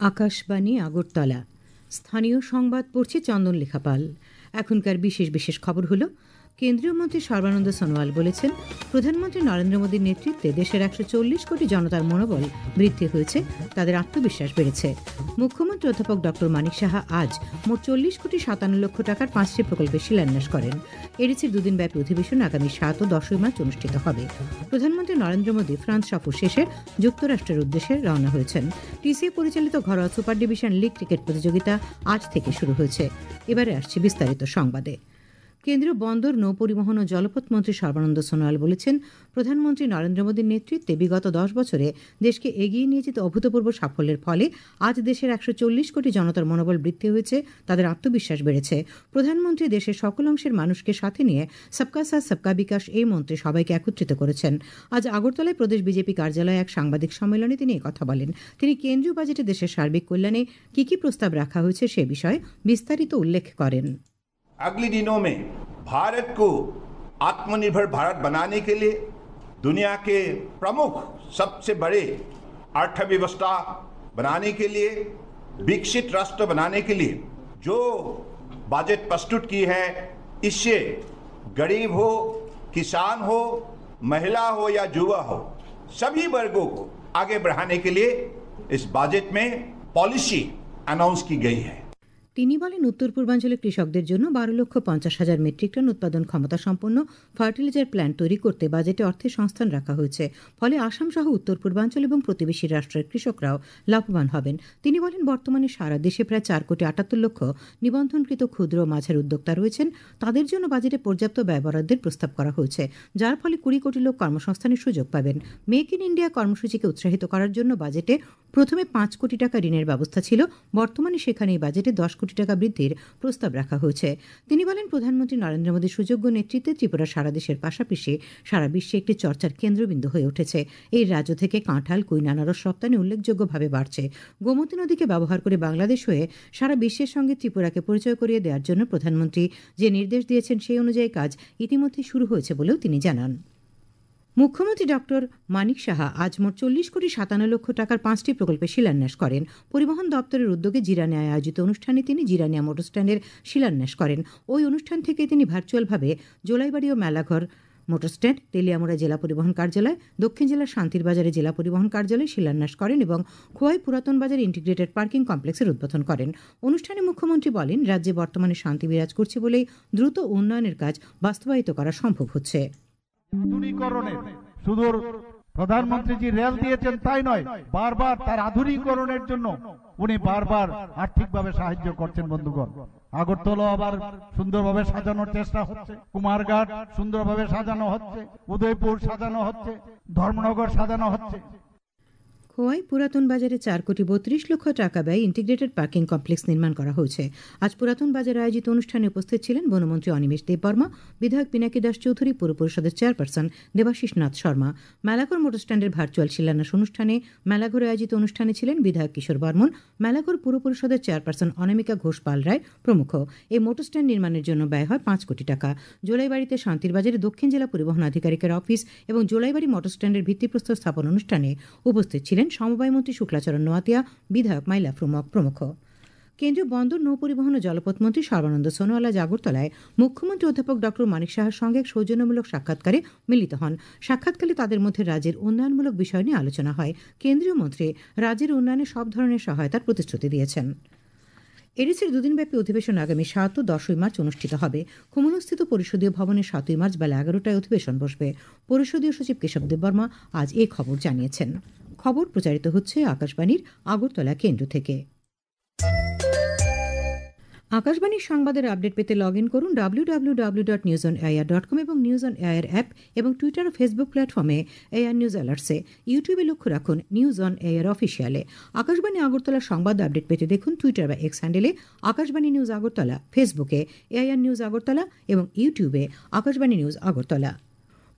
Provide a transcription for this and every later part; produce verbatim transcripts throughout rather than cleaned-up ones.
আকাশবাণী আগরতলা। স্থানীয় সংবাদ পড়ছে চন্দন লেখাপাল। এখনকার বিশেষ বিশেষ খবর হলো, কেন্দ্রীয় মন্ত্রী সর্বানন্দ সোনোয়াল বলেছেন, প্রধানমন্ত্রী নরেন্দ্র মোদীর নেতৃত্বে দেশের একশো চল্লিশ কোটি জনতার মনোবল বৃদ্ধি হয়েছে, তাদের আত্মবিশ্বাস বেড়েছে। মুখ্যমন্ত্রী অধ্যাপক ডক্টর মানিক সাহা আজ মোট চল্লিশ কোটি সাতান্ন লক্ষ টাকার পাঁচটি প্রকল্পের শিলান্যাস করেন। এডিসির দুদিন ব্যাপী অধিবেশন আগামী সাত ও দশই মার্চ অনুষ্ঠিত হবে। প্রধানমন্ত্রী নরেন্দ্র মোদী ফ্রান্স সফর শেষে যুক্তরাষ্ট্রের উদ্দেশ্যে রওনা হয়েছেন। টিসিএ পরিচালিত ঘরোয়া সুপার ডিভিশন লিগ ক্রিকেট প্রতিযোগিতা আজ থেকে শুরু হয়েছে। এবারে আসছে বিস্তারিত সংবাদে। কেন্দ্রীয় বন্দর, নৌ পরিবহন ও জলপথ মন্ত্রী সর্বানন্দ সোনোয়াল বলেছেন, প্রধানমন্ত্রী নরেন্দ্র মোদীর নেতৃত্বে বিগত দশ বছরে দেশকে এগিয়ে নিয়ে যেতে অভূতপূর্ব সাফল্যের ফলে আজ দেশের একশো চল্লিশ কোটি জনতার মনোবল বৃদ্ধি হয়েছে, তাদের আত্মবিশ্বাস বেড়েছে। প্রধানমন্ত্রী দেশের সকল অংশের মানুষকে সাথে নিয়ে সবকা সাথ সবকা বিকাশ এই মন্ত্রে সবাইকে একত্রিত করেছেন। আজ আগরতলায় প্রদেশ বিজেপি কার্যালয়ে এক সাংবাদিক সম্মেলনে তিনি কথা বলেন। তিনি কেন্দ্রীয় বাজেটে দেশের সার্বিক কল্যাণে কি কি প্রস্তাব রাখা হয়েছে সে বিষয়ে বিস্তারিত উল্লেখ करें। अगले दिनों में भारत को आत्मनिर्भर भारत बनाने के लिए दुनिया के प्रमुख सबसे बड़े अर्थव्यवस्था बनाने के लिए, विकसित राष्ट्र बनाने के लिए जो बजट प्रस्तुत की है, इससे गरीब हो, किसान हो, महिला हो या युवा हो, सभी वर्गों को आगे बढ़ाने के लिए इस बजट में पॉलिसी अनाउंस की गई है। তিনি বলেন, উত্তর পূর্বাঞ্চলের কৃষকদের জন্য বারো লক্ষ পঞ্চাশ হাজার মেট্রিক টন উৎপাদন ক্ষমতা সম্পন্ন ফার্টিলাইজার প্ল্যান্ট তৈরি করতে বাজেটে অর্থের সংস্থান রাখা হয়েছে। ফলে আসাম সহ উত্তর পূর্বাঞ্চল এবং প্রতিবেশী রাষ্ট্রের কৃষকরাও লাভবান হবেন। তিনি বলেন, বর্তমানে সারা দেশে প্রায় চার কোটি আটাত্তর লক্ষ নিবন্ধনকৃত ক্ষুদ্র ও মাঝারি উদ্যোক্তা রয়েছেন। তাদের জন্য বাজেটে পর্যাপ্ত ব্যয় বরাদ্দের প্রস্তাব করা হয়েছে, যার ফলে কুড়ি কোটি লোক কর্মসংস্থানের সুযোগ পাবেন। মেক ইন ইন্ডিয়া কর্মসূচিকে উৎসাহিত করার জন্য বাজেটে প্রথমে পাঁচ কোটি টাকা ঋণের ব্যবস্থা ছিল, বর্তমানে সেখানে এই বাজেটে দশ কোটি টাকা বৃদ্ধির প্রস্তাব রাখা হয়েছে। তিনি বলেন, প্রধানমন্ত্রী নরেন্দ্র মোদীর সুযোগ্য নেতৃত্বে ত্রিপুরা সারা দেশের পাশাপাশি সারা বিশ্বে একটি চর্চার কেন্দ্রবিন্দু হয়ে উঠেছে। এই রাজ্য থেকে কাঁঠাল, কুইন, আনারস রপ্তানি উল্লেখযোগ্যভাবে বাড়ছে। গোমতী নদীকে ব্যবহার করে বাংলাদেশ হয়ে সারা বিশ্বের সঙ্গে ত্রিপুরাকে পরিচয় করিয়ে দেওয়ার জন্য প্রধানমন্ত্রী যে নির্দেশ দিয়েছেন সেই অনুযায়ী কাজ ইতিমধ্যে শুরু হয়েছে বলেও তিনি জানান। মুখ্যমন্ত্রী ডক্টর মানিক সাহা আজ মোট চল্লিশ কোটি সাতান্ন লক্ষ টাকার পাঁচটি প্রকল্পে শিলান্যাস করেন। পরিবহন দপ্তরের উদ্যোগে জিরানিয়ায় আয়োজিত অনুষ্ঠানে তিনি জিরানিয়া মোটর স্ট্যান্ডের শিলান্যাস করেন। ওই অনুষ্ঠান থেকে তিনি ভার্চুয়ালভাবে জোলাইবাড়ি ও মেলাঘর মোটর স্ট্যান্ড, তেলিয়ামুড়া জেলা পরিবহন কার্যালয়, দক্ষিণ জেলার শান্তির বাজারে জেলা পরিবহন কার্যালয় শিলান্যাস করেন এবং খোয়াই পুরাতন বাজার ইন্টিগ্রেটেড পার্কিং কমপ্লেক্সের উদ্বোধন করেন। অনুষ্ঠানে মুখ্যমন্ত্রী বলেন, রাজ্যে বর্তমানে শান্তি বিরাজ করছে বলেই দ্রুত উন্নয়নের কাজ বাস্তবায়িত করা সম্ভব হচ্ছে। আধুনিকরণের শুধু প্রধানমন্ত্রীজি রেল দিয়েছেন তাই নয়, বারবার তার আধুনিকরণের জন্য উনি বারবার আর্থিকভাবে সাহায্য করছেন। বন্ধুগণ, আগরতলা আবার সুন্দরভাবে সাজানোর চেষ্টা হচ্ছে, কুমারঘাট সুন্দরভাবে সাজানো হচ্ছে, উদয়পুর সাজানো হচ্ছে, ধর্মনগর সাজানো হচ্ছে। খোয়াই পুরাতন বাজারে চার কোটি বত্রিশ লক্ষ টাকা ব্যয় ইন্টিগ্রেটেড পার্কিং কমপ্লেক্স নির্মাণ করা হয়েছে। আজ পুরাতন বাজারে আয়োজিত অনুষ্ঠানে উপস্থিত ছিলেন বনমন্ত্রী অনিমেষ দেববর্মা, বিধায়ক পিনাকি দাস চৌধুরী, পৌর পরিষদের চেয়ারপারসন দেবাশিস নাথ শর্মা। মেলাঘর মোটর স্ট্যান্ডের ভার্চুয়াল শিলান্যাস অনুষ্ঠানে মেলাঘরে আয়োজিত অনুষ্ঠানে ছিলেন বিধায়ক কিশোর বর্মন, মেলাঘর পৌর পরিষদের চেয়ারপারসন অনামিকা ঘোষ পাল রায় প্রমুখ। এই মোটর স্ট্যান্ড নির্মাণের জন্য ব্যয় হয় পাঁচ কোটি টাকা। জোলাইবাড়িতে শান্তির বাজারে দক্ষিণ জেলা পরিবহন আধিকারিকের অফিস এবং জোলাইবাড়ি মোটর স্ট্যান্ডের ভিত্তিপ্রস্তর স্থাপন অনুষ্ঠানে উপস্থিত ছিলেন সমবায়মন্ত্রী শুক্লাচরণ নোয়াতিয়া, বিধায়ক মাইলা প্রমুখ। কেন্দ্রীয় বন্দর, নৌ পরিবহন ও জলপথ মন্ত্রী সর্বানন্দ সোনোয়াল আজ আগরতলায় মুখ্যমন্ত্রী অধ্যাপক ডক্টর মানিক সাহার সঙ্গে এক সৌজন্যমূলক সাক্ষাৎকারে মিলিত হন। সাক্ষাৎকালে তাদের মধ্যে রাজ্যের উন্নয়নমূলক বিষয় নিয়ে আলোচনা হয়। কেন্দ্রীয় মন্ত্রী রাজ্যের উন্নয়নে সব ধরনের সহায়তার প্রতিশ্রুতি দিয়েছেন। এডিসির দুদিনব্যাপী অধিবেশন আগামী সাত ও দশই মার্চ অনুষ্ঠিত হবে। কুমুলস্থিত পরিষদীয় ভবনে সাতই মার্চ বেলা এগারোটায় অধিবেশন বসবে। পরিষদীয় সচিব কেশব দেববর্মা আজ এই খবর জানিয়েছেন। খবর প্রচারিত হচ্ছে আকাশবাণীর আগরতলা কেন্দ্র থেকে। আকাশবাণীর সংবাদের আপডেট পেতে লগ ইন করুন W W W dot news on AIR dot com এবং নিউজ অন এআইআর অ্যাপ এবং টুইটার ও ফেসবুক প্ল্যাটফর্মে এআইআর নিউজ অ্যালার্টসে। ইউটিউবে লক্ষ্য রাখুন নিউজ অন এআইআর অফিসিয়ালে। আকাশবাণী আগরতলার সংবাদ আপডেট পেতে দেখুন টুইটার বা এক্স হ্যান্ডেলে আকাশবাণী নিউজ আগরতলা, ফেসবুকে এআইআর নিউজ আগরতলা এবং ইউটিউবে আকাশবাণী নিউজ আগরতলা।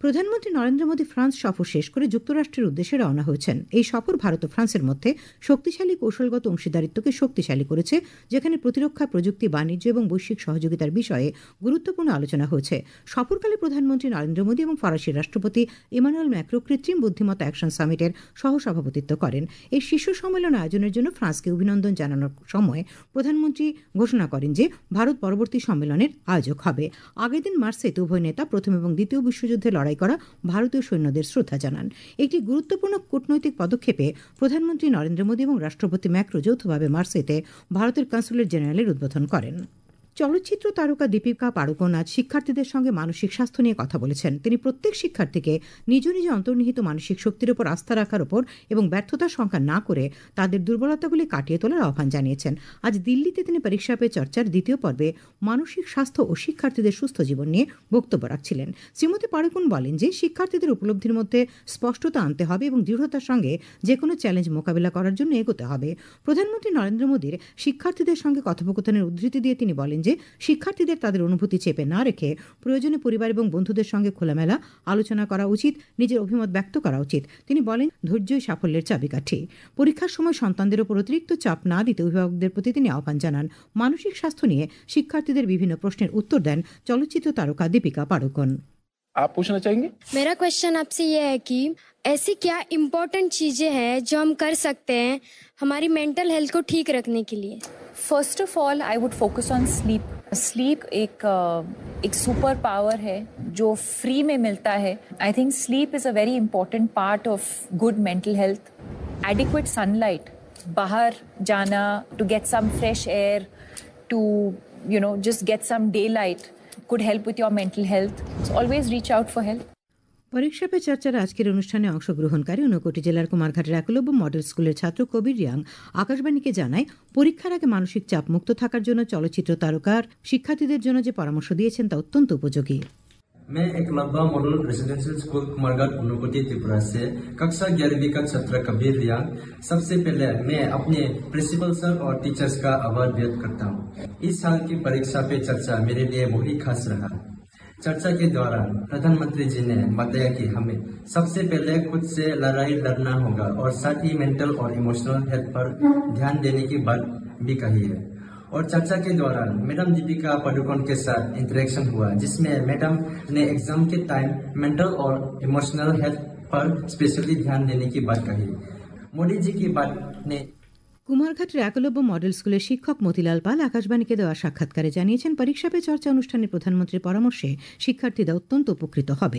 প্রধানমন্ত্রী নরেন্দ্র মোদী ফ্রান্স সফর শেষ করে যুক্তরাষ্ট্রের উদ্দেশ্যে রওনা হয়েছেন। এই সফর ভারত ও ফ্রান্সের মধ্যে শক্তিশালী কৌশলগত অংশীদারিত্বকে শক্তিশালী করেছে, যেখানে প্রতিরক্ষা, প্রযুক্তি, বাণিজ্য এবং বৈশ্বিক সহযোগিতার বিষয়ে গুরুত্বপূর্ণ আলোচনা হয়েছে। সফরকালে প্রধানমন্ত্রী নরেন্দ্র মোদী এবং ফরাসি রাষ্ট্রপতি ইমানুয়েল ম্যাক্রো কৃত্রিম বুদ্ধিমত্তা অ্যাকশন সামিটের সহসভাপতিত্ব করেন। এই শীর্ষ সম্মেলন আয়োজনের জন্য ফ্রান্সকে অভিনন্দন জানানোর সময় প্রধানমন্ত্রী ঘোষণা করেন যে ভারত পরবর্তী সম্মেলনের আয়োজক হবে। আগের দিন মার্সেতে উভয় নেতা প্রথম এবং দ্বিতীয় বিশ্বযুদ্ধে লড়াই করা ভারতীয় সৈন্যদের শ্রদ্ধা জানান। একটি গুরুত্বপূর্ণ কূটনৈতিক পদক্ষেপে প্রধানমন্ত্রী নরেন্দ্র মোদী এবং রাষ্ট্রপতি ম্যাক্রো যৌথভাবে মার্সেতে ভারতের কনসুলেট জেনারেলের উদ্বোধন করেন। চলচ্চিত্র তারকা দীপিকা পাড়ুকোন আজ শিক্ষার্থীদের সঙ্গে মানসিক স্বাস্থ্য নিয়ে কথা বলেছেন। তিনি প্রত্যেক শিক্ষার্থীকে নিজ নিজ অন্তর্নিহিত মানসিক শক্তির উপর আস্থা রাখার উপর এবং ব্যর্থতার সংখ্যা না করে তাদের দুর্বলতাগুলি কাটিয়ে তোলার আহ্বান জানিয়েছেন। আজ দিল্লিতে তিনি পরীক্ষা পে চর্চার দ্বিতীয় পর্বে মানসিক স্বাস্থ্য ও শিক্ষার্থীদের সুস্থ জীবন নিয়ে বক্তব্য রাখছিলেন। শ্রীমতী পাড়ুকোন বলেন যে শিক্ষার্থীদের উপলব্ধির মধ্যে স্পষ্টতা আনতে হবে এবং দৃঢ়তার সঙ্গে যে কোনো চ্যালেঞ্জ মোকাবিলা করার জন্য এগোতে হবে। প্রধানমন্ত্রী নরেন্দ্র মোদীর শিক্ষার্থীদের সঙ্গে কথোপকথনের উদ্ধৃতি দিয়ে তিনি বলেন যে শিক্ষার্থীদের তাদের অনুভূতি চেপে না রেখে প্রয়োজনে পরিবার এবং বন্ধুদের সঙ্গে খোলামেলা আলোচনা করা উচিত, নিজের অভিমত ব্যক্ত করা উচিত। তিনি বলেন ধৈর্যই সাফল্যের চাবিকাঠি। পরীক্ষার সময় সন্তানদের উপর অতিরিক্ত চাপ না দিতে অভিভাবকদের প্রতি তিনি আহ্বান জানান। মানসিক স্বাস্থ্য নিয়ে শিক্ষার্থীদের বিভিন্ন প্রশ্নের উত্তর দেন চলচ্চিত্র তারকা দীপিকা পাড়ুকোন। आप पूछना चाहेंगे? मेरा क्वेश्चन आपसे ये है कि ऐसी क्या इम्पोर्टेंट चीजें हैं जो हम कर सकते हैं हमारी मेंटल हेल्थ को ठीक रखने के लिए? First of all I would focus on sleep. Sleep एक एक सुपर पावर है जो फ्री में मिलता है। I think sleep is a very important part of good mental health. Adequate sunlight, बाहर जाना to get some fresh air, to you know just get some daylight could help with your mental health. So always reach out for help. পরীক্ষা পে চর্চার আজকের অনুষ্ঠানে অংশগ্রহণকারী ঊনকোটি জেলার কুমারঘাটের Eklavya model স্কুলের ছাত্র কবির রিয়াং আকাশবাণীকে জানায় পরীক্ষার আগে মানসিক চাপ মুক্ত থাকার জন্য চলচ্চিত্র তারকার শিক্ষার্থীদের জন্য যে পরামর্শ দিয়েছেন তা অত্যন্ত উপযোগী। मैं Eklavya model residential school Kumarghat Unakoti Tripura से कक्षा ग्यारहवीं का छात्र कबीर रियांग। सबसे पहले मैं अपने प्रिंसिपल सर और टीचर्स का आभार व्यक्त करता हूँ। इस साल की परीक्षा पे चर्चा मेरे लिए बहुत खास रहा। चर्चा के दौरान प्रधानमंत्री जी ने बताया कि हमें सबसे पहले खुद से लड़ाई लड़ना होगा और साथ ही मेंटल और इमोशनल हेल्थ पर ध्यान देने की बात भी कही है। और चर्चा के दौरान मैडम दीपिका पादुकोण के साथ इंटरेक्शन हुआ, जिसमें मैडम ने एग्जाम के टाइम मेंटल और इमोशनल हेल्थ पर स्पेशली ध्यान देने की बात कही। मोदी जी की बात ने কুমারঘাটের একলব্য মডেল স্কুলের শিক্ষক মতিলাল পাল আকাশবাণীকে দেওয়া সাক্ষাৎকারে জানিয়েছেন পরীক্ষা পে চর্চা অনুষ্ঠানে প্রধানমন্ত্রীর পরামর্শে শিক্ষার্থীরা অত্যন্ত উপকৃত হবে।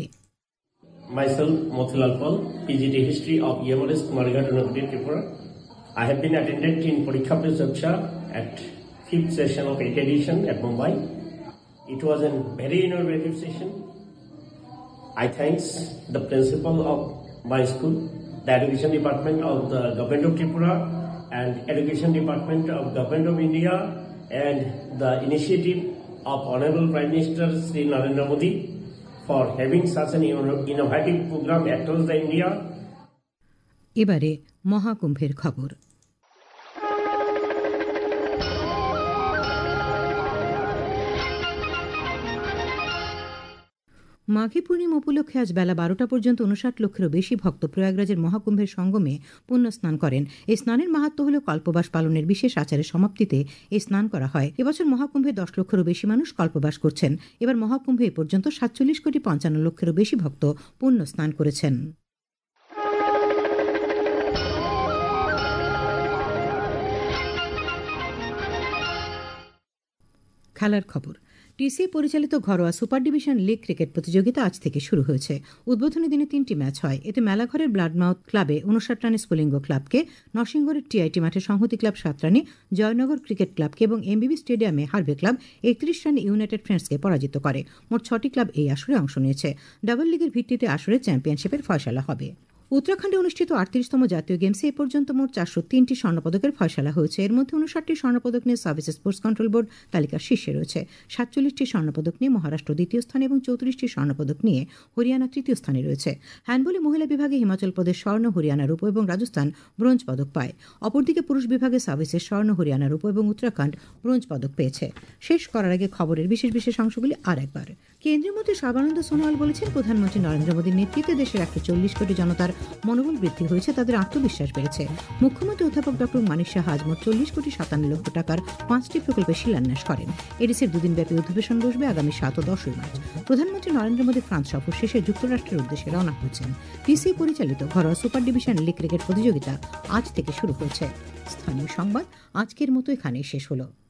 Myself, Motilal Pal, P G T History of E M R S Kumarghat, Unakoti, Tripura. I have been attended in Parikha Pe Charcha at fifth session of eighth edition at Mumbai. It was a very innovative session. I thanks the principal of my school, the education department of the government of Tripura, and education department of government of India, and the initiative of Honorable Prime Minister Sri Narendra Modi for having such an innovative program across the India. এবারে মহাকুম্ভের খবর। মাঘী পূর্ণিমা উপলক্ষে আজ বেলা বারোটা পর্যন্ত উনষাট লক্ষেরও বেশি ভক্ত প্রয়াগরাজের মহাকুম্ভের সঙ্গমে পুণ্য স্নান করেন। এই স্নানের মাহাত্ম্য হল কল্পবাস পালনের বিশেষ আচারের সমাপ্তিতে এই স্নান করা হয়। এবছর মহাকুম্ভে দশ লক্ষেরও বেশি মানুষ কল্পবাস করছেন। এবার মহাকুম্ভে এ পর্যন্ত সাতচল্লিশ কোটি পঞ্চান্ন লক্ষেরও বেশি ভক্ত পুণ্য স্নান করেছেন। খেলার খবর। টিসিএ পরিচালিত ঘরোয়া সুপার ডিভিশন লিগ ক্রিকেট প্রতিযোগিতা আজ থেকে শুরু হয়েছে। উদ্বোধনী দিনে তিনটি ম্যাচ হয়। এতে মেলাঘরের ব্লাডমাউথ ক্লাবে উনষাট রানে স্ফুলিঙ্গ ক্লাবকে, নরসিংগড়ের টিআইটি মাঠে সংহতি ক্লাব সাত রানে, জয়নগর ক্রিকেট ক্লাবকে এবং এমবিবি স্টেডিয়ামে হারবে ক্লাব একত্রিশ রানে ইউনাইটেড ফ্রেন্ডসকে পরাজিত করে। মোট ছটি ক্লাব এই আসরে অংশ নিয়েছে। ডাবল লিগের ভিত্তিতে আসরে চ্যাম্পিয়নশিপের ফয়সালা হবে। উত্তরাখণ্ডে অনুষ্ঠিত আটত্রিশতম জাতীয় গেমসে এ পর্যন্ত মোট চারশো তিনটি স্বর্ণপদকের ফয়সালা হয়েছে। এর মধ্যে উনষাটটি স্বর্ণপদক নিয়ে সার্ভিস স্পোর্টস কন্ট্রোল বোর্ড তালিকার শীর্ষে রয়েছে। সাতচল্লিশটি স্বর্ণপদক নিয়ে মহারাষ্ট্র দ্বিতীয় স্থানে এবং চৌত্রিশটি স্বর্ণপদক নিয়ে হরিয়ানা তৃতীয় স্থানে রয়েছে। হ্যান্ডবলে মহিলা বিভাগে হিমাচল প্রদেশ স্বর্ণ, হরিয়ানা রূপ এবং রাজস্থান ব্রোঞ্জ পদক পায়। অপরদিকে পুরুষ বিভাগে সার্ভিসের স্বর্ণ, হরিয়ানা রূপ এবং উত্তরাখণ্ড ব্রোঞ্জ পদক পেয়েছে। শেষ করার আগে খবরের বিশেষ বিশেষ অংশগুলি আর একবার। কেন্দ্রীয় মন্ত্রী সর্বানন্দ সোনোয়াল বলেছেন, প্রধানমন্ত্রী নরেন্দ্র মোদীর নেতৃত্বে দেশের একশো চল্লিশ কোটি জনতার মনোবল বৃদ্ধি হয়েছে, তাদের আত্মবিশ্বাস বেড়েছে। মুখ্যমন্ত্রী অধ্যাপক ডক্টর মানিক সাহা আজ মোট চল্লিশ কোটি সাতান্ন লক্ষ টাকার পাঁচটি প্রকল্পের শিলান্যাস করেন। এডিসির দুদিনব্যাপী অধিবেশন বসবে আগামী সাত ও দশই মার্চ। প্রধানমন্ত্রী নরেন্দ্র মোদী ফ্রান্স সফর শেষে যুক্তরাষ্ট্রের উদ্দেশ্যে রওনা হয়েছেন। পিসি পরিচালিত ঘরোয়া সুপার ডিভিশন লিগ ক্রিকেট প্রতিযোগিতা আজ থেকে শুরু হয়েছে। স্থানীয় সংবাদ আজকের মতো এখানেই শেষ হলো।